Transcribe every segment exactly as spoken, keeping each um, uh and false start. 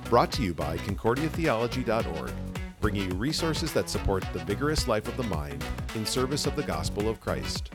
Brought to you by Concordia Theology dot org, bringing you resources that support the vigorous life of the mind in service of the gospel of Christ.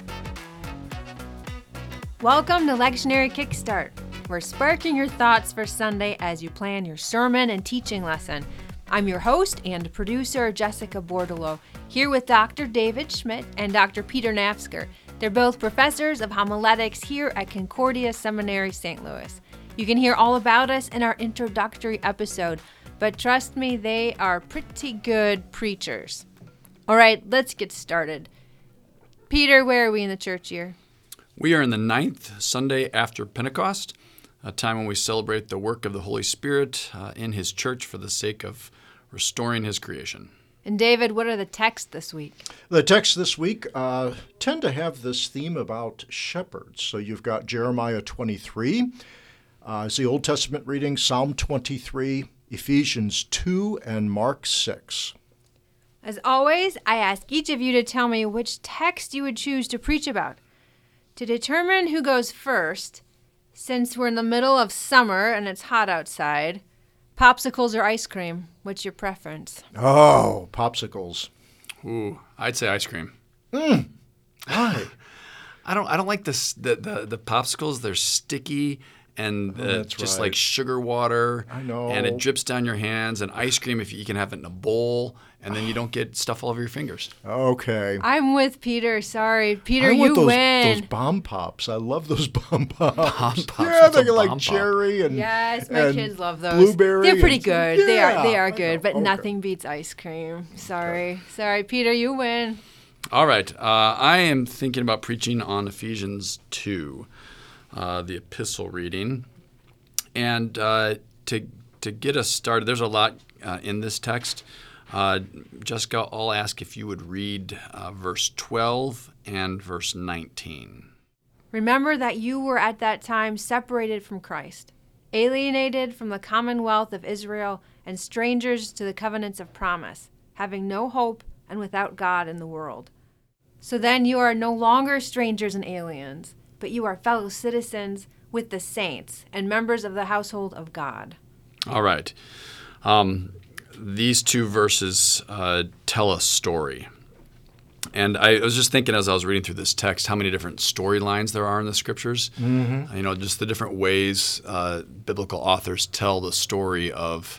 Welcome to Lectionary Kickstart. We're sparking your thoughts for Sunday as you plan your sermon and teaching lesson. I'm your host and producer, Jessica Bordelot, here with Doctor David Schmidt and Doctor Peter Nafsker. They're both professors of homiletics here at Concordia Seminary, Saint Louis. You can hear all about us in our introductory episode, but trust me, they are pretty good preachers. All right, let's get started. Peter, where are we in the church year? We are in the ninth Sunday after Pentecost, a time when we celebrate the work of the Holy Spirit uh, in His church for the sake of restoring His creation. And David, what are the texts this week? The texts this week uh, tend to have this theme about shepherds. So you've got Jeremiah twenty-three, uh, is the Old Testament reading, Psalm twenty-three, Ephesians two, and Mark six. As always, I ask each of you to tell me which text you would choose to preach about. To determine who goes first, since we're in the middle of summer and it's hot outside, popsicles or ice cream, what's your preference? Oh, popsicles. Ooh, I'd say ice cream. Mm. Why? I don't. I don't like this. The the, the popsicles. They're sticky and uh, Oh, that's just right. like sugar water. I know. And it drips down your hands. And ice cream, if you, you can have it in a bowl, and then you don't get stuff all over your fingers. Okay. I'm with Peter. Sorry. Peter, I you want those, win. those bomb pops. I love those bomb pops. Bomb pops? Yeah, What's a they're like bomb pop? cherry and Yes, my and kids love those. blueberry. They're pretty and- good. They are they Yeah, are I good, know. but Okay. nothing beats ice cream. Sorry. Sorry, Peter, you win. All right. Uh, I am thinking about preaching on Ephesians two, uh, the epistle reading. And uh, to to get us started, there's a lot uh, in this text. Uh, Jessica, I'll ask if you would read uh, verse twelve and verse nineteen. Remember that you were at that time separated from Christ, alienated from the commonwealth of Israel, and strangers to the covenants of promise, having no hope and without God in the world. So then you are no longer strangers and aliens, but you are fellow citizens with the saints and members of the household of God. All right. Um, these two verses uh, tell a story. And I was just thinking as I was reading through this text how many different storylines there are in the Scriptures. Mm-hmm. You know, just the different ways uh, biblical authors tell the story of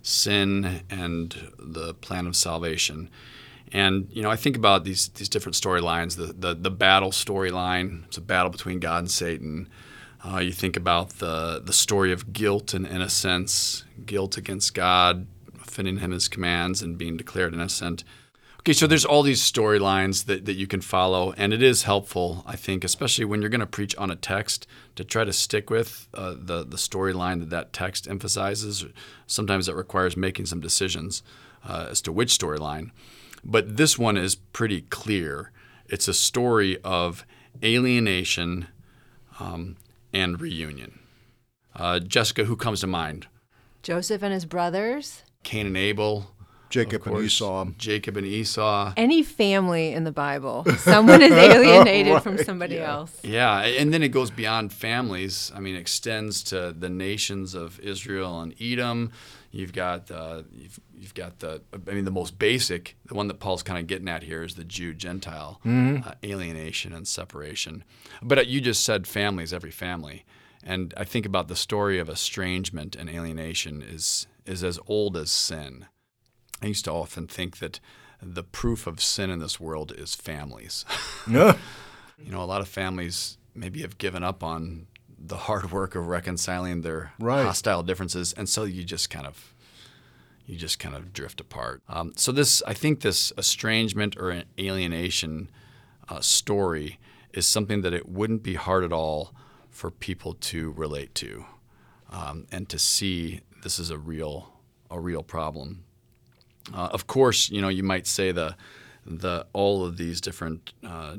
sin and the plan of salvation. And, you know, I think about these these different storylines. The, the, the battle storyline, it's a battle between God and Satan. Uh, you think about the, the story of guilt and innocence, guilt against God, offending Him His commands, and being declared innocent. Okay, so there's all these storylines that, that you can follow, and it is helpful, I think, especially when you're going to preach on a text, to try to stick with uh, the, the storyline that that text emphasizes. Sometimes it requires making some decisions uh, as to which storyline. But this one is pretty clear. It's a story of alienation um, and reunion. Uh, Jessica, who comes to mind? Joseph and his brothers. Cain and Abel. Jacob of and course, Esau. Jacob and Esau. Any family in the Bible. Someone is alienated Right, from somebody yeah. else. Yeah, and then it goes beyond families. I mean, it extends to the nations of Israel and Edom. You've got uh, you've, you've got the I mean the most basic, the one that Paul's kind of getting at here is the Jew-Gentile Mm-hmm. uh, alienation and separation. But uh, you just said families, every family, and I think about the story of estrangement and alienation is is as old as sin. I used to often think that the proof of sin in this world is families. Yeah. You know, a lot of families maybe have given up on the hard work of reconciling their Right. hostile differences, and so you just kind of you just kind of drift apart. Um, so this, I think, this estrangement or an alienation uh, story is something that it wouldn't be hard at all for people to relate to, um, and to see this is a real a real problem. Uh, of course, you know, you might say the the all of these different uh,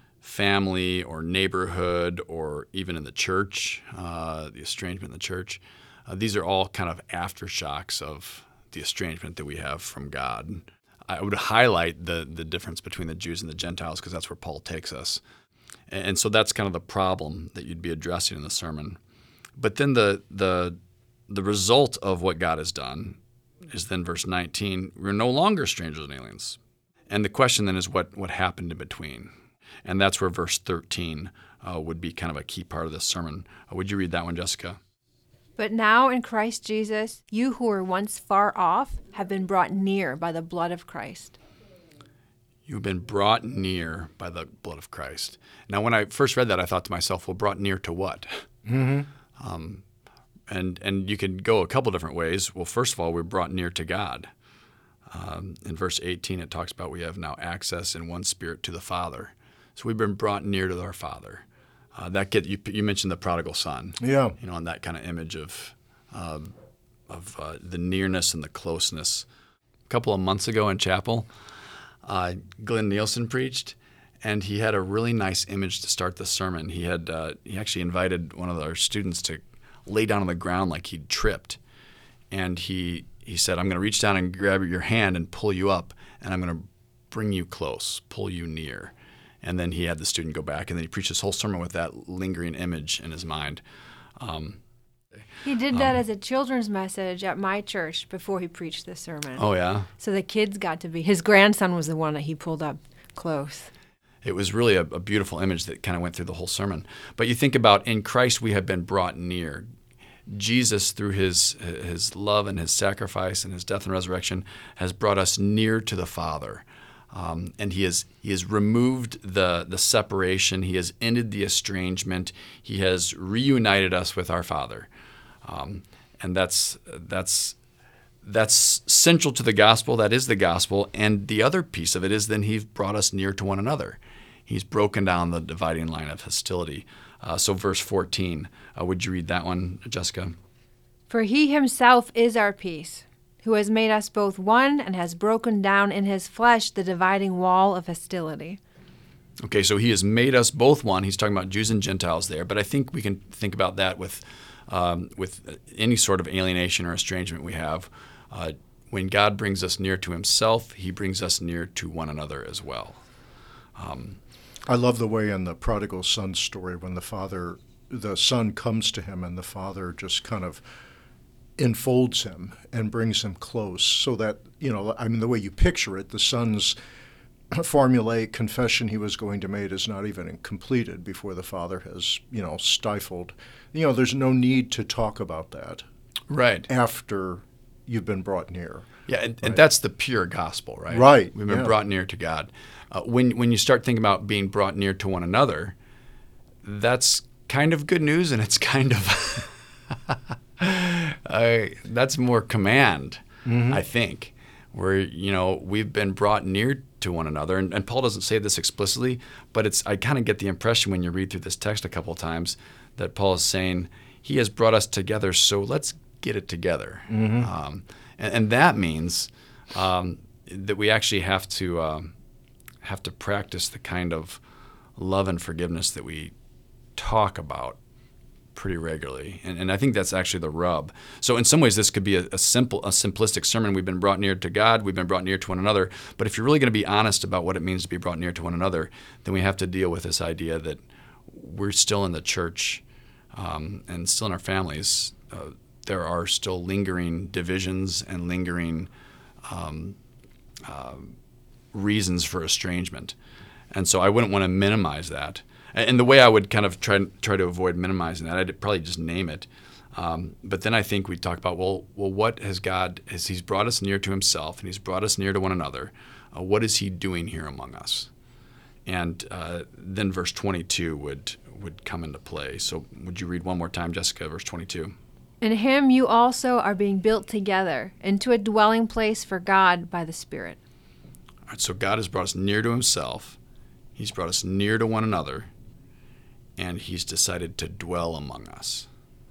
family or neighborhood or even in the church, uh, the estrangement in the church, uh, these are all kind of aftershocks of the estrangement that we have from God. I would highlight the the difference between the Jews and the Gentiles because that's where Paul takes us. And, and so that's kind of the problem that you'd be addressing in the sermon. But then the the the result of what God has done is then verse nineteen, we're no longer strangers and aliens. And the question then is what, what happened in between? And that's where verse thirteen uh, would be kind of a key part of this sermon. Uh, would you read that one, Jessica? But now in Christ Jesus, you who were once far off have been brought near by the blood of Christ. You've been brought near by the blood of Christ. Now, when I first read that, I thought to myself, well, brought near to what? Mm-hmm. Um, and and you can go a couple different ways. Well, first of all, we're brought near to God. Um, in verse eighteen, it talks about we have now access in one spirit to the Father. So we've been brought near to our Father. Uh, that get you, you mentioned the prodigal son. Yeah. You know, and that kind of image of uh, of uh, the nearness and the closeness. A couple of months ago in chapel, uh, Glenn Nielsen preached, and he had a really nice image to start the sermon. He had uh, he actually invited one of our students to lay down on the ground like he'd tripped, and he he said, "I'm going to reach down and grab your hand and pull you up, and I'm going to bring you close, pull you near." And then he had the student go back, and then he preached his whole sermon with that lingering image in his mind. Um, He did that um, as a children's message at my church before he preached this sermon. oh yeah, So the kids got to be, his grandson was the one that he pulled up close. it was really a, a beautiful image that kind of went through the whole sermon. But you think about, in Christ we have been brought near. Jesus, through his his love and his sacrifice and his death and resurrection, has brought us near to the Father. Um, and he has he has removed the the separation. He has ended the estrangement. He has reunited us with our Father, um, and that's that's that's central to the gospel. That is the gospel. And the other piece of it is then he's brought us near to one another. He's broken down the dividing line of hostility. Uh, so verse fourteen, uh, would you read that one, Jessica? For he himself is our peace, who has made us both one and has broken down in his flesh the dividing wall of hostility. Okay, so he has made us both one. He's talking about Jews and Gentiles there, but I think we can think about that with um, with any sort of alienation or estrangement we have. Uh, when God brings us near to himself, he brings us near to one another as well. Um, I love the way in the prodigal son story when the father, the son comes to him and the father just kind of enfolds him and brings him close so that, you know, I mean, the way you picture it, the son's formulaic confession he was going to make is not even completed before the father has, you know, stifled. You know, there's no need to talk about that right. after you've been brought near. Yeah, and, right. and that's the pure gospel, right? Right. We've been yeah. brought near to God. Uh, when when you start thinking about being brought near to one another, that's kind of good news, and it's kind of uh, that's more command, mm-hmm. I think, where you know we've been brought near to one another, and, and Paul doesn't say this explicitly, but it's I kind of get the impression when you read through this text a couple of times that Paul is saying he has brought us together, so let's get it together, mm-hmm. um, and, and that means um, that we actually have to. Um, have to practice the kind of love and forgiveness that we talk about pretty regularly. And, and I think that's actually the rub. So in some ways, this could be a, a simple, a simplistic sermon. We've been brought near to God. We've been brought near to one another. But if you're really going to be honest about what it means to be brought near to one another, then we have to deal with this idea that we're still in the church um, and still in our families. Uh, there are still lingering divisions and lingering um, uh, reasons for estrangement. And so I wouldn't want to minimize that. And the way I would kind of try try to avoid minimizing that, I'd probably just name it. Um, but then I think we talk about, well, well, what has God, has He's brought us near to Himself, and He's brought us near to one another. Uh, what is He doing here among us? And uh, then verse twenty-two would, would come into play. So would you read one more time, Jessica, verse twenty-two? In him you also are being built together into a dwelling place for God by the Spirit. All right, so God has brought us near to Himself. He's brought us near to one another, and He's decided to dwell among us.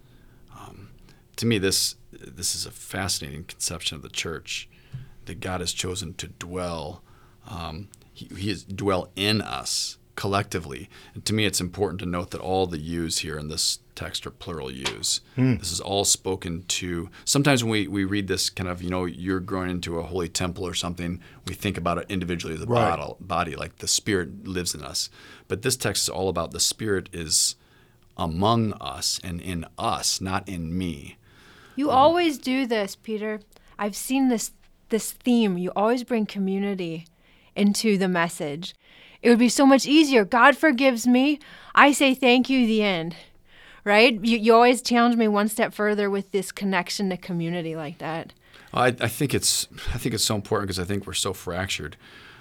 Um, to me, this this is a fascinating conception of the church, that God has chosen to dwell. Um, he, he is dwell in us collectively. And to me, it's important to note that all the yous here in this text are plural yous. Hmm. This is all spoken to. Sometimes when we, we read this kind of, you know, you're growing into a holy temple or something, we think about it individually as a right. body, body, like the Spirit lives in us. But this text is all about the Spirit is among us and in us, not in me. You always do this, Peter. I've seen this this theme. You always bring community into the message. It would be so much easier. God forgives me. I say thank you, the end. Right? You, you always challenge me one step further with this connection to community like that. I, I think it's I think it's so important because I think we're so fractured.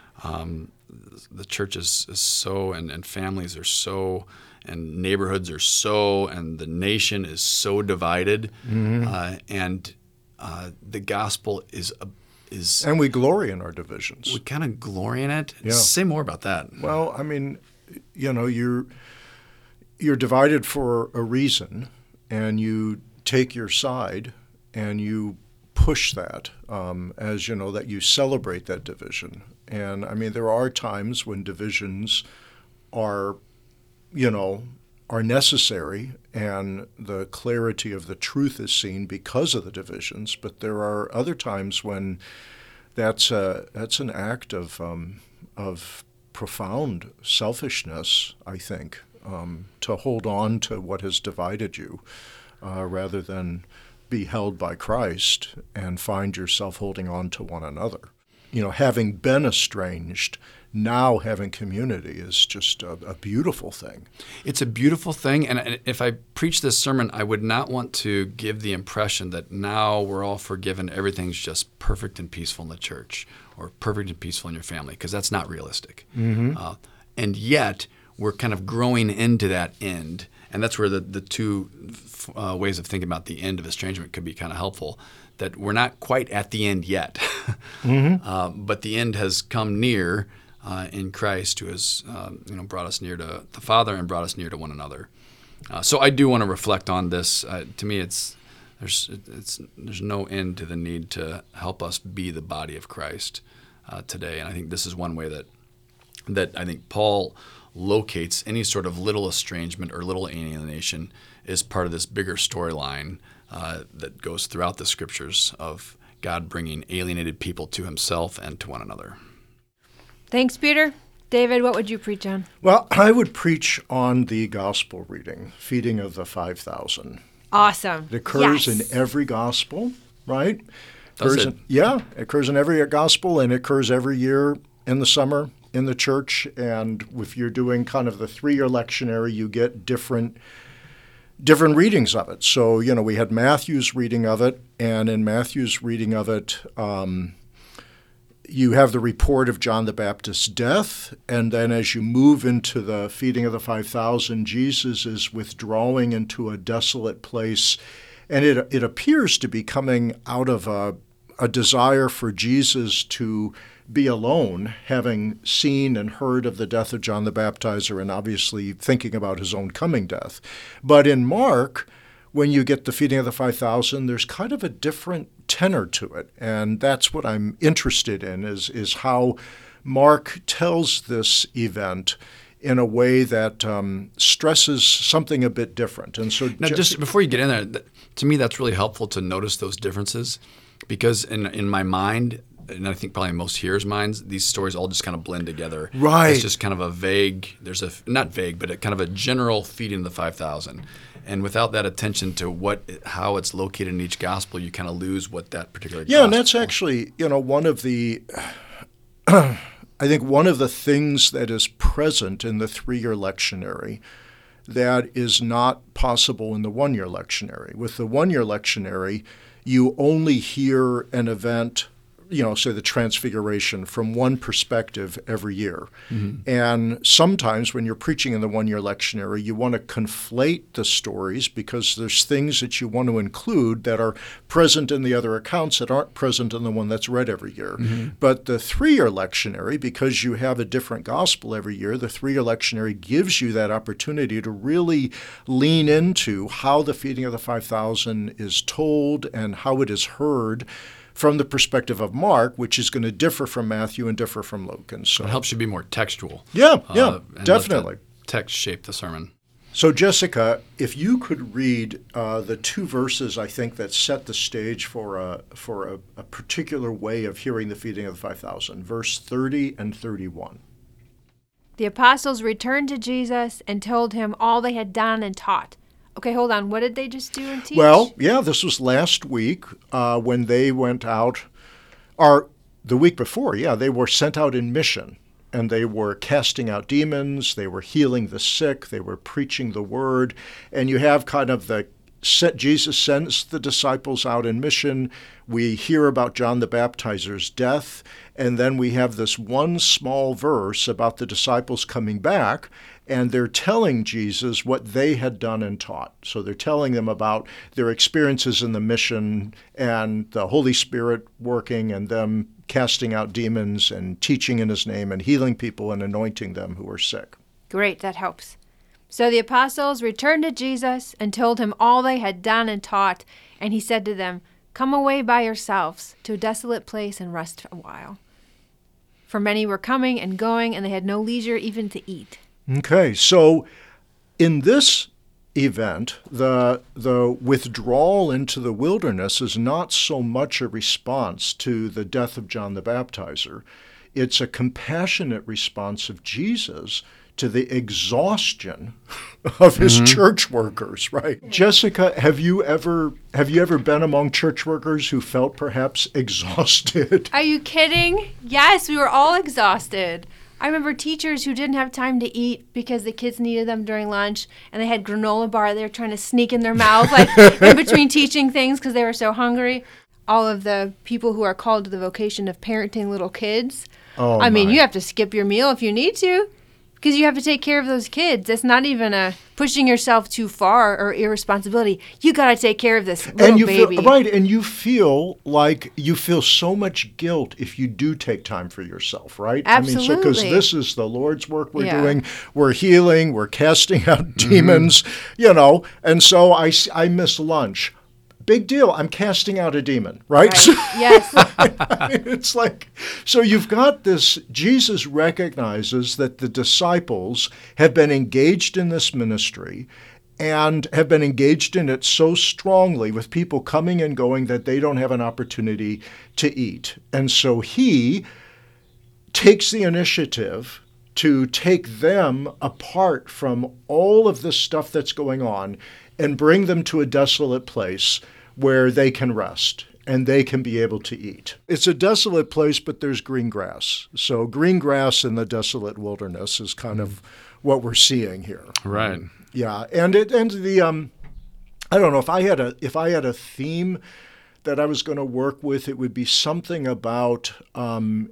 Um, the church is, is so, and, and families are so, and neighborhoods are so, and the nation is so divided. Mm-hmm. Uh, and uh, the gospel is a, is and we glory in our divisions. We kind of glory in it. Yeah. Say more about that. Well, I mean, you know, you're you're divided for a reason, and you take your side, and you push that, um, as you know, that you celebrate that division. And I mean, there are times when divisions are, you know, are necessary, and the clarity of the truth is seen because of the divisions. But there are other times when that's a, that's an act of um, of profound selfishness, I think, um, to hold on to what has divided you, uh, rather than be held by Christ and find yourself holding on to one another. You know, having been estranged, now having community is just a, a beautiful thing. It's a beautiful thing, and if I preach this sermon, I would not want to give the impression that now we're all forgiven, everything's just perfect and peaceful in the church, or perfect and peaceful in your family, because that's not realistic. Mm-hmm. Uh, and yet, we're kind of growing into that end, and that's where the, the two uh, ways of thinking about the end of estrangement could be kind of helpful, that we're not quite at the end yet, mm-hmm. uh, but the end has come near uh, in Christ, who has uh, you know brought us near to the Father and brought us near to one another. Uh, so I do want to reflect on this. Uh, to me, it's there's it's there's no end to the need to help us be the body of Christ uh, today, and I think this is one way that that I think Paul locates any sort of little estrangement or little alienation is part of this bigger storyline uh, that goes throughout the scriptures of God bringing alienated people to himself and to one another. Thanks, Peter. David, what would you preach on? Well, I would preach on the gospel reading, feeding of the five thousand. Awesome. It occurs yes. in every gospel, right? Does occurs it? In, yeah, it occurs in every gospel, and it occurs every year in the summer in the church. And if you're doing kind of the three-year lectionary, you get different different readings of it. So, you know, we had Matthew's reading of it, and in Matthew's reading of it, um, you have the report of John the Baptist's death, and then as you move into the feeding of the five thousand, Jesus is withdrawing into a desolate place, and it it appears to be coming out of a, a desire for Jesus to be alone, having seen and heard of the death of John the Baptizer and obviously thinking about his own coming death. But in Mark, when you get the feeding of the five thousand, there's kind of a different tenor to it. And that's what I'm interested in, is, is how Mark tells this event in a way that um, stresses something a bit different. And so, now, just before you get in there, to me, that's really helpful to notice those differences, because in in my mind, and I think probably in most hearers' minds, these stories all just kind of blend together. Right. It's just kind of a vague, there's a, not vague, but a kind of a general feeding of the five thousand. And without that attention to what, how it's located in each gospel, you kind of lose what that particular yeah, gospel. And that's actually, you know, one of the, I think one of the things that is present in the three-year lectionary that is not possible in the one-year lectionary. With the one-year lectionary, you only hear an event, you know, say the Transfiguration, from one perspective every year. Mm-hmm. And sometimes when you're preaching in the one-year lectionary, you want to conflate the stories because there's things that you want to include that are present in the other accounts that aren't present in the one that's read every year. Mm-hmm. But the three-year lectionary, because you have a different gospel every year, the three-year lectionary gives you that opportunity to really lean into how the feeding of the five thousand is told and how it is heard from the perspective of Mark, which is going to differ from Matthew and differ from Luke. And so it helps you be more textual. Yeah, yeah, uh, and definitely. Let the text shape the sermon. So, Jessica, if you could read uh, the two verses, I think, that set the stage for a for a, a particular way of hearing the feeding of the five thousand, verse thirty and thirty-one. The apostles returned to Jesus and told him all they had done and taught. Okay, hold on. What did they just do and teach? Well, yeah, this was last week uh, when they went out, or the week before, yeah, they were sent out in mission. And they were casting out demons, they were healing the sick, they were preaching the word. And you have kind of the, Jesus sends the disciples out in mission. We hear about John the Baptizer's death. And then we have this one small verse about the disciples coming back. And they're telling Jesus what they had done and taught. So they're telling them about their experiences in the mission and the Holy Spirit working and them casting out demons and teaching in his name and healing people and anointing them who are sick. Great, that helps. So the apostles returned to Jesus and told him all they had done and taught. And he said to them, "Come away by yourselves to a desolate place and rest a while." For many were coming and going, and they had no leisure even to eat. Okay, so in this event, the the withdrawal into the wilderness is not so much a response to the death of John the Baptizer. It's a compassionate response of Jesus to the exhaustion of his mm-hmm. church workers, right? Jessica, have you ever have you ever been among church workers who felt perhaps exhausted? Are you kidding? Yes, we were all exhausted. I remember teachers who didn't have time to eat because the kids needed them during lunch, and they had granola bar they were trying to sneak in their mouth, like in between teaching things because they were so hungry. All of the people who are called to the vocation of parenting little kids. Oh, I mean, my. you have to skip your meal if you need to because you have to take care of those kids. It's not even a pushing yourself too far or irresponsibility. You got to take care of this little and you baby. Feel, right, and you feel like you feel so much guilt if you do take time for yourself, right? Absolutely. I mean, so because this is the Lord's work we're Yeah. doing. We're healing, we're casting out demons, mm-hmm. you know, and so I, I miss lunch. Big deal. I'm casting out a demon, right? Right. Yes. I mean, it's like, so you've got this, Jesus recognizes that the disciples have been engaged in this ministry and have been engaged in it so strongly with people coming and going that they don't have an opportunity to eat. And so he takes the initiative to take them apart from all of this stuff that's going on and bring them to a desolate place where they can rest and they can be able to eat. It's a desolate place, but there's green grass. So green grass in the desolate wilderness is kind of what we're seeing here. Right. Yeah, and it and the um, I don't know if I had a if I had a theme that I was going to work with, it would be something about um,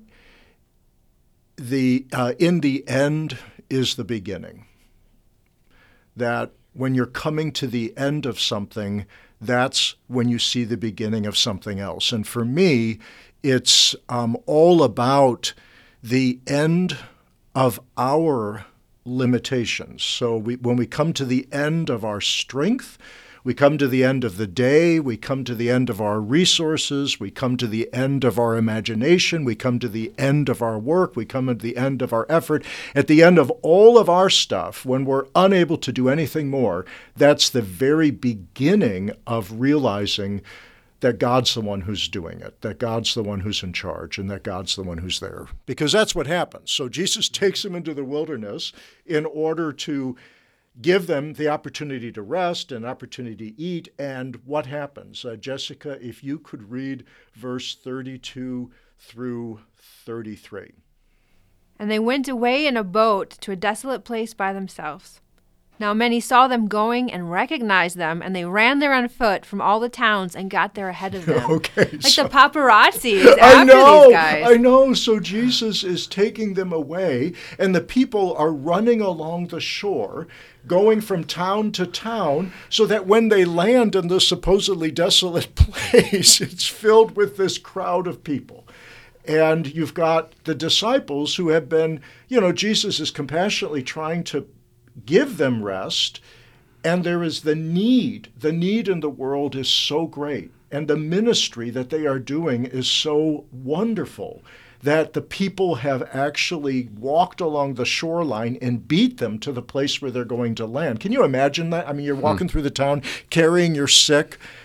the uh, in the end is the beginning. That when you're coming to the end of something, that's when you see the beginning of something else. And for me, it's um, all about the end of our limitations. So we, when we come to the end of our strength, we come to the end of the day, we come to the end of our resources, we come to the end of our imagination, we come to the end of our work, we come to the end of our effort. At the end of all of our stuff, when we're unable to do anything more, that's the very beginning of realizing that God's the one who's doing it, that God's the one who's in charge, and that God's the one who's there. Because that's what happens. So Jesus takes them into the wilderness in order to give them the opportunity to rest, an opportunity to eat, and what happens? Uh, Jessica, if you could read verse thirty-two through thirty-three. And they went away in a boat to a desolate place by themselves. Now many saw them going and recognized them, and they ran there on foot from all the towns and got there ahead of them. Okay, like so, the paparazzi is after I know, these guys. I know. So Jesus is taking them away, and the people are running along the shore, going from town to town, so that when they land in this supposedly desolate place, it's filled with this crowd of people. And you've got the disciples who have been, you know, Jesus is compassionately trying to give them rest, and there is the need. The need in the world is so great, and the ministry that they are doing is so wonderful that the people have actually walked along the shoreline and beat them to the place where they're going to land. Can you imagine that? I mean, you're walking hmm. through the town carrying your sick,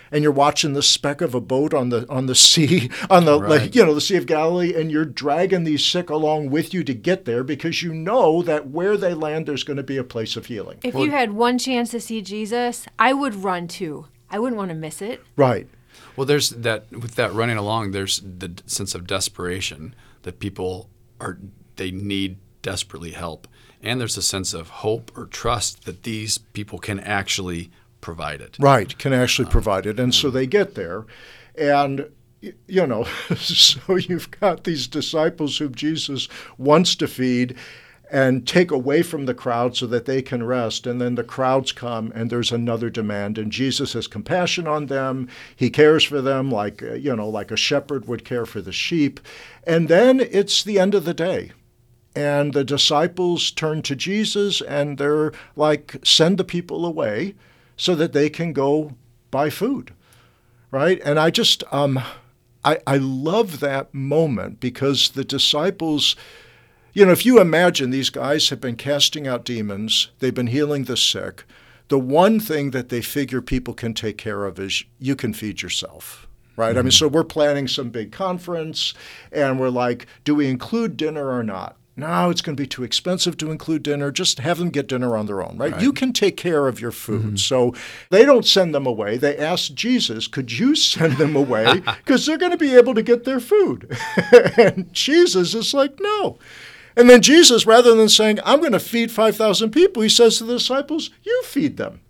and you're watching the speck of a boat on the on the sea, on the Right. like, you know, the Sea of Galilee, and you're dragging these sick along with you to get there because you know that where they land, there's going to be a place of healing. If you had one chance to see Jesus, I would run too. I wouldn't want to miss it. Right. Well, there's that with that running along. There's the d- sense of desperation that people are they need desperately help, and there's a sense of hope or trust that these people can actually provide it. Right, can actually provide it. And so they get there. And, y- you know, so you've got these disciples whom Jesus wants to feed and take away from the crowd so that they can rest. And then the crowds come and there's another demand. And Jesus has compassion on them. He cares for them like, uh, you know, like a shepherd would care for the sheep. And then it's the end of the day. And the disciples turn to Jesus and they're like, send the people away so that they can go buy food, right? And I just, um, I, I love that moment because the disciples, you know, if you imagine these guys have been casting out demons, they've been healing the sick, the one thing that they figure people can take care of is you can feed yourself. Right? Mm-hmm. I mean, so we're planning some big conference and we're like, do we include dinner or not? No, it's going to be too expensive to include dinner. Just have them get dinner on their own, right? right. You can take care of your food. Mm-hmm. So they don't send them away. They ask Jesus, could you send them away? Because they're going to be able to get their food. And Jesus is like, no. And then Jesus, rather than saying, I'm going to feed five thousand people, he says to the disciples, you feed them.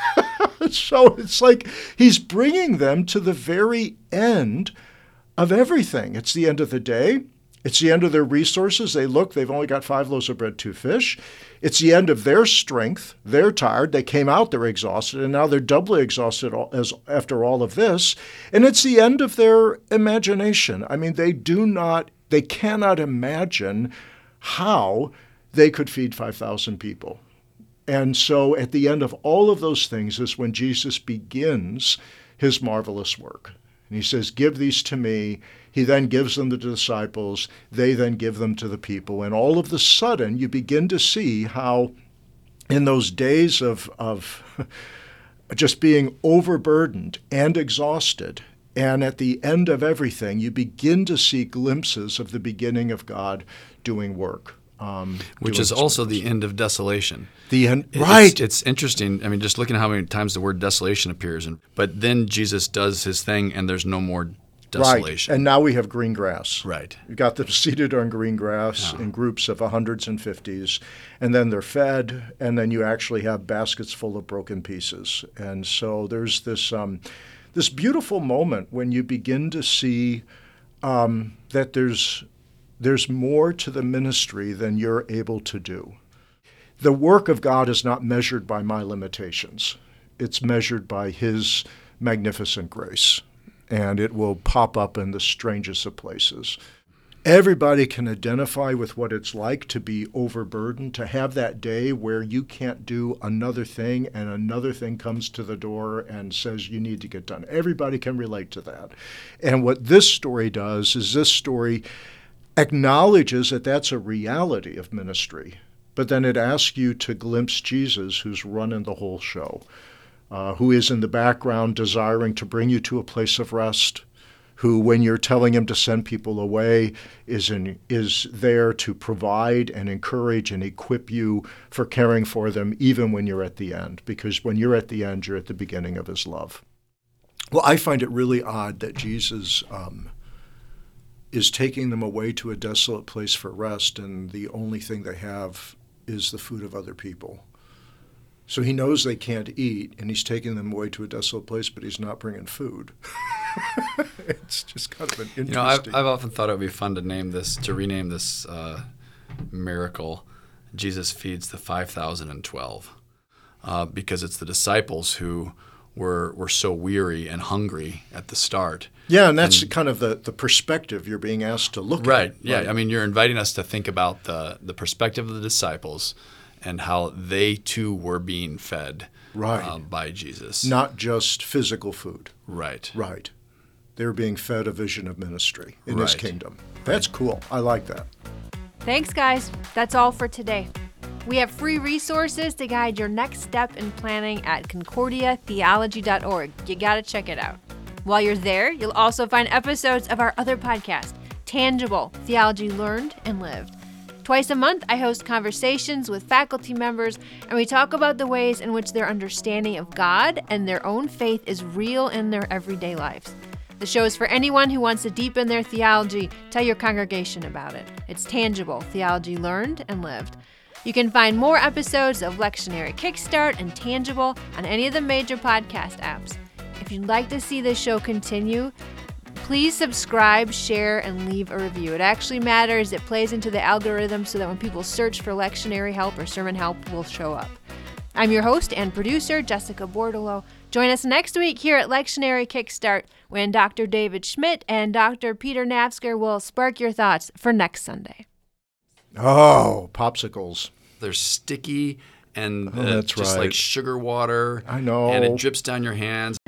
So it's like he's bringing them to the very end of everything. It's the end of the day. It's the end of their resources. They look, they've only got five loaves of bread, two fish. It's the end of their strength. They're tired. They came out, they're exhausted, and now they're doubly exhausted all, as, after all of this. And it's the end of their imagination. I mean, they do not, they cannot imagine how they could feed five thousand people. And so at the end of all of those things is when Jesus begins his marvelous work. And he says, give these to me. He then gives them to the disciples. They then give them to the people. And all of the sudden, you begin to see how in those days of, of just being overburdened and exhausted, and at the end of everything, you begin to see glimpses of the beginning of God doing work. Um, Which is also the end of desolation. The end, It's- right. It's interesting. I mean, just looking at how many times the word desolation appears, and but then Jesus does his thing, and there's no more desolation. Right. And now we have green grass. Right. You've got them seated on green grass Yeah. in groups of hundreds and fifties, and then they're fed, and then you actually have baskets full of broken pieces. And so there's this um, this beautiful moment when you begin to see um, that there's there's more to the ministry than you're able to do. The work of God is not measured by my limitations. It's measured by his magnificent grace, and it will pop up in the strangest of places. Everybody can identify with what it's like to be overburdened, to have that day where you can't do another thing and another thing comes to the door and says you need to get done. Everybody can relate to that. And what this story does is this story acknowledges that that's a reality of ministry, but then it asks you to glimpse Jesus, who's running the whole show, uh, who is in the background desiring to bring you to a place of rest, who, when you're telling him to send people away, is in, is there to provide and encourage and equip you for caring for them, even when you're at the end, because when you're at the end, you're at the beginning of his love. Well, I find it really odd that Jesus um, is taking them away to a desolate place for rest, and the only thing they have is the food of other people. So he knows they can't eat, and he's taking them away to a desolate place, but he's not bringing food. It's just kind of an interesting... You know, I've, I've often thought it would be fun to name this, to rename this uh, miracle, Jesus feeds the five thousand twelve, uh, because it's the disciples who were were so weary and hungry at the start. Yeah, and that's and, kind of the, the perspective you're being asked to look right, at. Yeah, Right, yeah. I mean, you're inviting us to think about the, the perspective of the disciples and how they too were being fed right. uh, by Jesus. Not just physical food. Right. Right. They were being fed a vision of ministry in Right. his kingdom. That's cool. I like that. Thanks, guys. That's all for today. We have free resources to guide your next step in planning at concordia theology dot org. You gotta check it out. While you're there, you'll also find episodes of our other podcast, Tangible, Theology Learned and Lived. Twice a month, I host conversations with faculty members, and we talk about the ways in which their understanding of God and their own faith is real in their everyday lives. The show is for anyone who wants to deepen their theology. Tell your congregation about it. It's Tangible, Theology Learned and Lived. You can find more episodes of Lectionary Kickstart and Tangible on any of the major podcast apps. If you'd like to see this show continue, please subscribe, share, and leave a review. It actually matters. It plays into the algorithm so that when people search for lectionary help or sermon help, we'll show up. I'm your host and producer, Jessica Bordolo. Join us next week here at Lectionary Kickstart when Doctor David Schmidt and Doctor Peter Nafzger will spark your thoughts for next Sunday. Oh, popsicles. They're sticky and Oh, uh, that's just right. like sugar water. I know. And it drips down your hands.